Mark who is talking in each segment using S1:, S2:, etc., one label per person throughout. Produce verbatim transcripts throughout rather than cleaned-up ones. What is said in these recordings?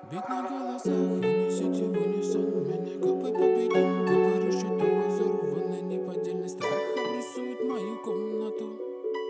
S1: Бит на голосах, и несете в унисон. Меня копы по битам, копы рушат обзор. Вон неподдельный страх обрисует мою комнату.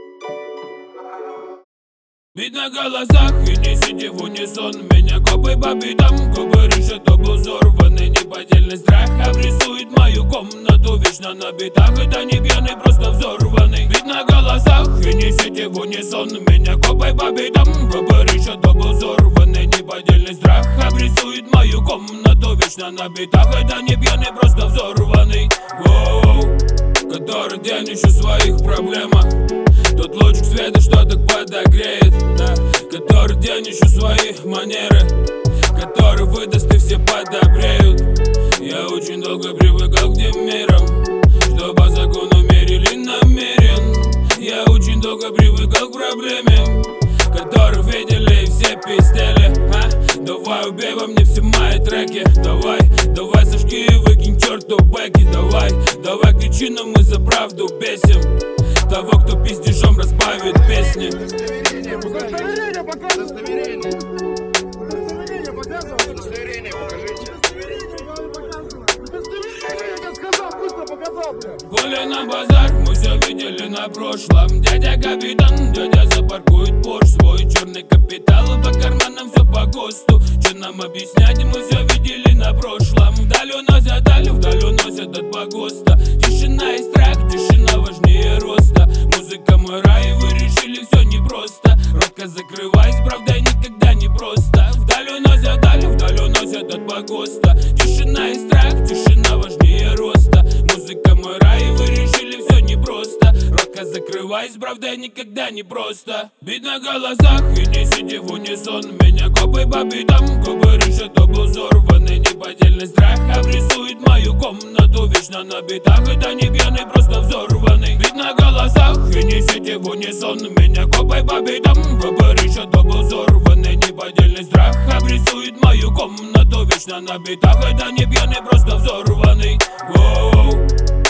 S1: Бит на голосах, и несете в унисон. Меня копы по битам, копы рушат обзор. Вон неподдельный страх обрисует мою комнату. Вечно на битах, это не пьяный, просто взорванный. Бит на голосах, и несете в унисон. Меня копы по битам, копы рушат обзор. Неподдельный страх обрисует мою комнату. Вечно на битах, это не пьяный, просто взорванный. Воу, который день еще в своих проблемах. Тот лучик света, что так подогреет, да. Который день еще в своих манеры, который выдаст и все подобреют. Я очень долго привыкал к тем мерам, что по закону мерили намерен. Я очень долго привыкал к проблеме, которых видели все пиздели, а? Давай убей во мне все мои треки. Давай, давай сожги и выкинь черту бэки. Давай, давай кричи, но мы за правду бесим того, кто пиздежом разбавит песни.
S2: Удостоверение покажи! Удостоверение! Удостоверение показывай! Удостоверение покажите! Удостоверение, я сказал, быстро показал, бля!
S1: Гуляй на базар, мы все видели на прошлом. Дядя капитан, дядя запаркует Порш. Свой черный капитал, и по карманам все по ГОСТу. Че нам объяснять, мы все видели на прошлом. Вдаль уносят, даль, вдаль уносят от погоста. Тишина и страх, тишина важнее роста. Музыка мой рай, вы решили все непросто. Ротка закрывайся, правда никогда не просто. Вдаль уносят, даль, вдаль уносят от погоста. Тишина и страх, тишина важнее роста. Музыка мой рай, вы решили все непросто. Ротка закрывайся, правда никогда не просто. Бит на голосах, и несите в унисон. Меня копы по битам, копы решат обзор. Ванный неподдельный страх обрисует мою комнату. Вечно на битах, это не пьяный, просто взорванный. Бит на голосах, и несите в унисон. Меня копы по битам, копы решат обзор. Ванный неподдельный страх обрисует мою комнату. Вечно на битах, это не пьяный, просто взорванный. Воу.